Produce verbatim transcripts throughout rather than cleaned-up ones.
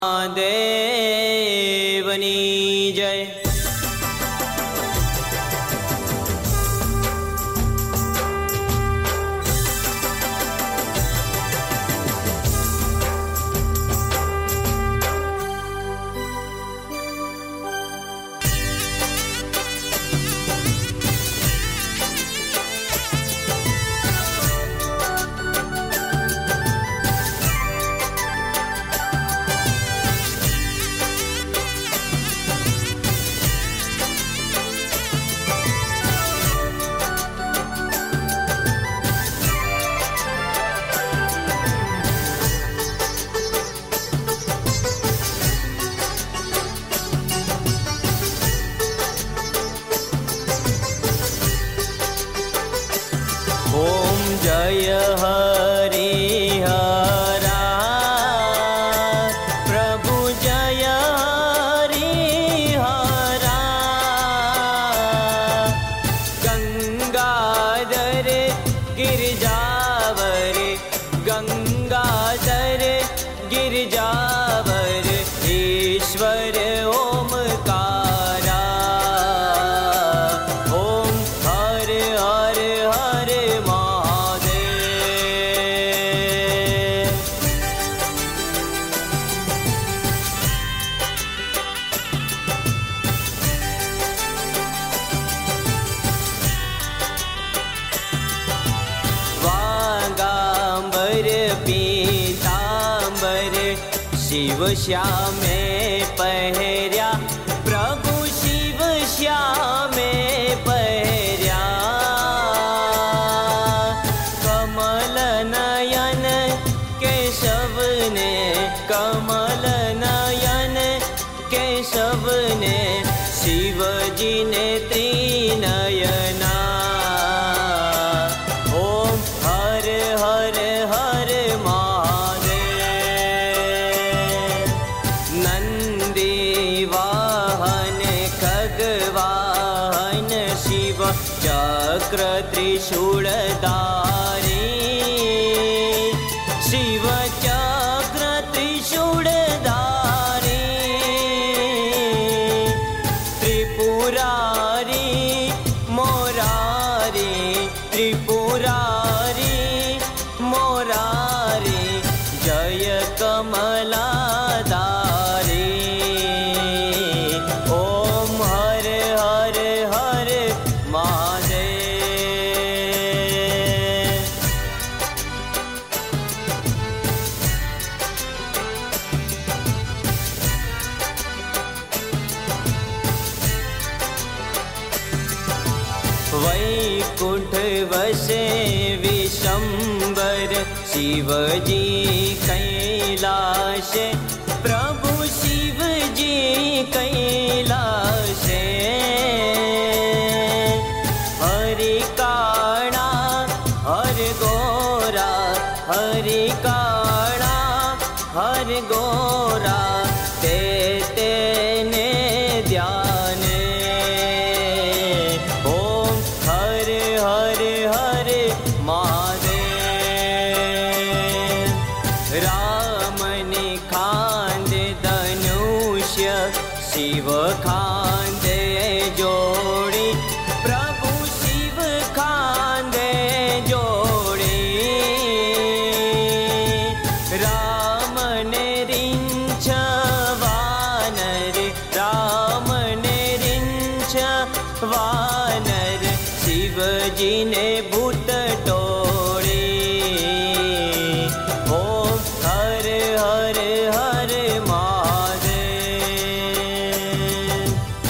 देवनी जय। ओम जय हरिहरा प्रभु जय हरिहरा गंगाधर गिरजावर गंगाधर गिरजावर ईश्वर ओमकारा ओम हर हर हर पीतांबर शिव श्यामे पहर्या प्रभु शिव श्यामे पहर्या कमल नयन केशव ने कमल नयन केशव ने शिवजी ने त्रिनयना ओम हर हर हर महादेव नंदी वाहन खगवाहन शिव चक्र त्रिशूलधारी शिव चक्र त्रिशूलधारी त्रिपुरारी मोरारी त्रिपुरारी मोरारी जय कमलाधारी ओम हर हर हर महादेव। वैकुंठ वसे विशंबर शिवजी कैलाश प्रभु शिवजी कैलाश हरि काणा हर गोरा हरि काणा हर गोरा ते तेने ध्यान ओम हर हर हर महादेव। राम ने खांदे धनुष्य शिव खांदे जोड़ी प्रभु शिव खांदे जोड़ी राम ने रिंछ वानर राम ने रिंछ वानर शिवजी ने भूत टोड़ी ओम हर हर हर महादेव।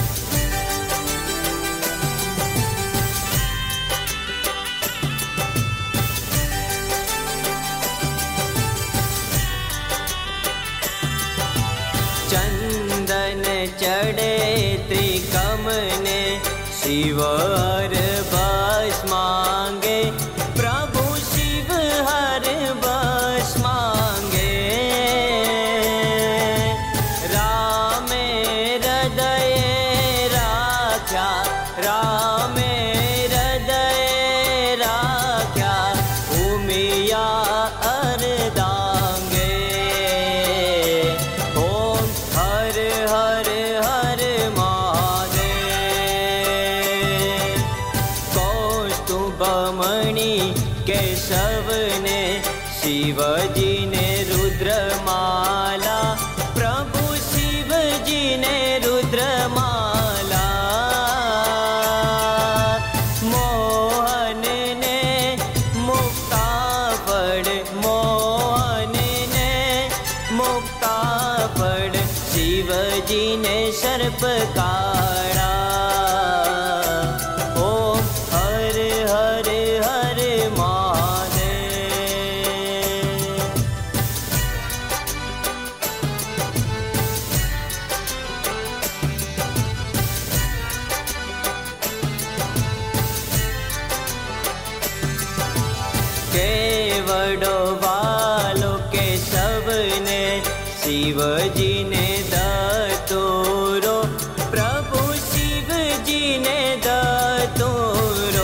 चंदन चढ़े त्रिकमने शिव हर बस मांगे प्रभु शिव हर बस मांगे राम हृदय राख्या राम हृदय राख्या उमिया अर्धांगे। कापड़ शिवजी ने सर्प काढ़ा। ओम हर हर हर महादेव। केवड़ो वालों के सबने शिवजी ने दतूरो, प्रभु शिवजी ने दतूरो।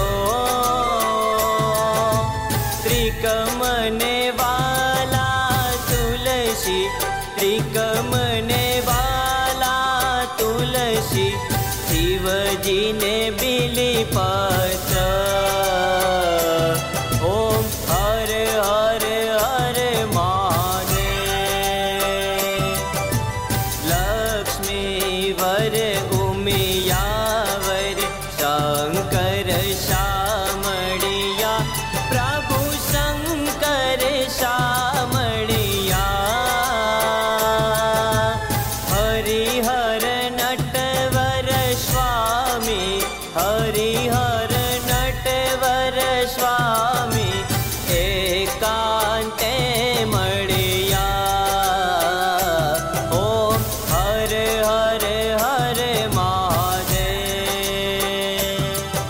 त्रिकमने वाला तुलसी, त्रिकमने वाला तुलसी, शिवजी ने बिली पत्र। ओम हर हर हर महादेव। लक्ष्मी वर उमियावर शंकर शामड़िया, प्रभु शंकर शामड़िया। हरिहर नटवर स्वामी, हरिहर नटवर स्वामी, एकांते मड़िया। ओम हर हर हर महादेव।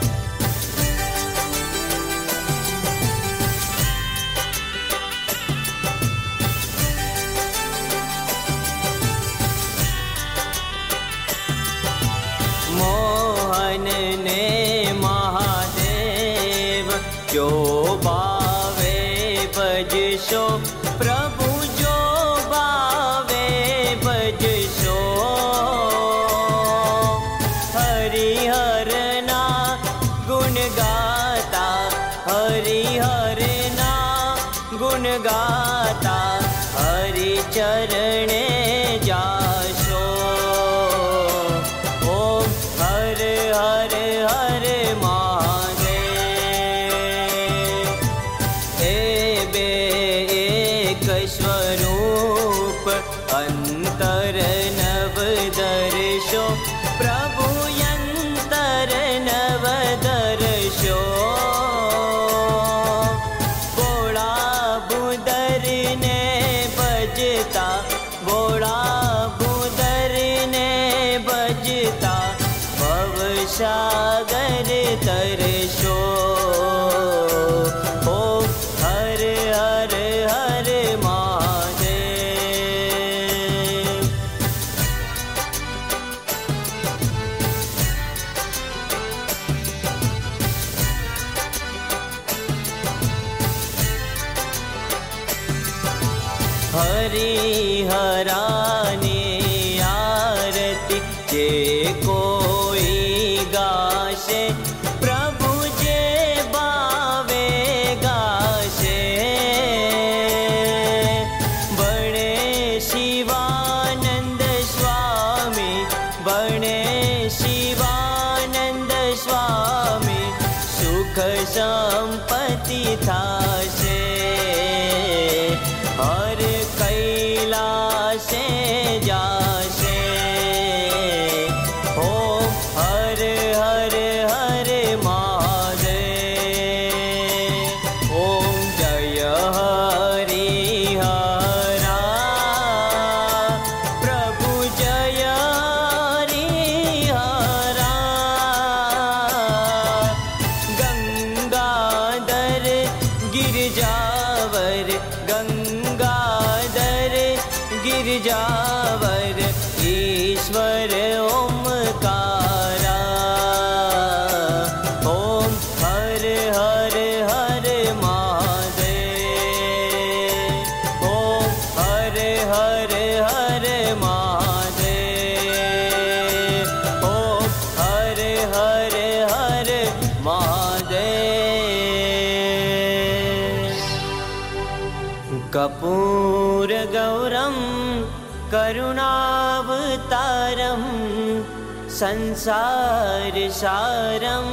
मोहन ने महादेव जो बावे बजशो, प्रभु जो बावे बजशो। हरिहर ना गुण गाता, हरिहर ना गुण गाता, हरि चरणे जाशो। ओम हर हर हर महादेव। ए बे एक स्वरूप अंतर नव दर्शो, प्रभु अंतर नव दर्शो। बोड़ा बुदर ने बजता, बोड़ा बुदर ने बजता, भव सागर तरशो। ओम हर हर हर महादेव। हरिहरानी आरती जे कोई गाशे, प्रभु जे बावे गाशे। बणे शिवानंद स्वामी, बणे शिवानंद स्वामी, सुख संपत्ति थाशे। हर कैलाशे जाशे। ओम हर हर हर महादेव। ओम जय हरिहरा, प्रभु जय हरिहरा। गंगाधर गिरजावर, गंगाधर गिरजावर, ईश्वर ओमकारा। ओम हर हर हर महादेव। ओम हर हर हर महादेव। ओम हर हर हर महादेव। कपूर गौरम करुणावतारम, संसार सारम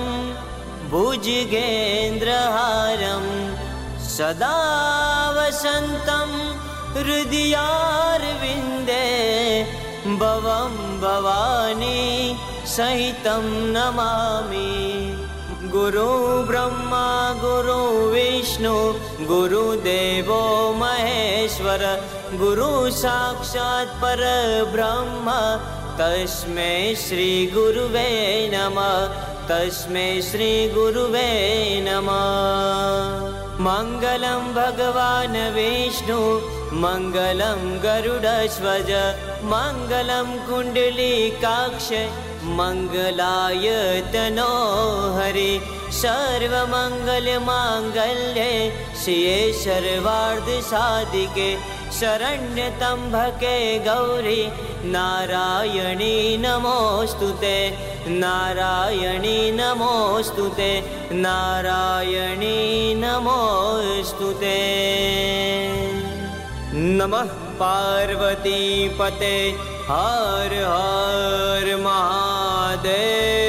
भुजगेन्द्रहारम, सदा वसंतम हृदयारविन्दे भवं भवानी सहितं नमामि। गुरु ब्रह्मा गुरु विष्णु गुरुदेवो महेश्वर गुरु साक्षात् परब्रह्म तस्मै श्री गुरुवे नमः तस्मै श्री गुरुवे नमः। मङ्गलं भगवान् विष्णु मङ्गलं गरुडध्वज मङ्गलं कुण्डलीकाक्ष मङ्गलाय तनो हरि। सर्वमङ्गलमाङ्गल्ये शिवे सर्वार्धसाधिके शरण्यत्र्यम्बके गौरी नारायणी नमोऽस्तुते नारायणी नमोऽस्तुते नारायणी नमोऽस्तुते। नमः पार्वतीपते हर हर महादेव।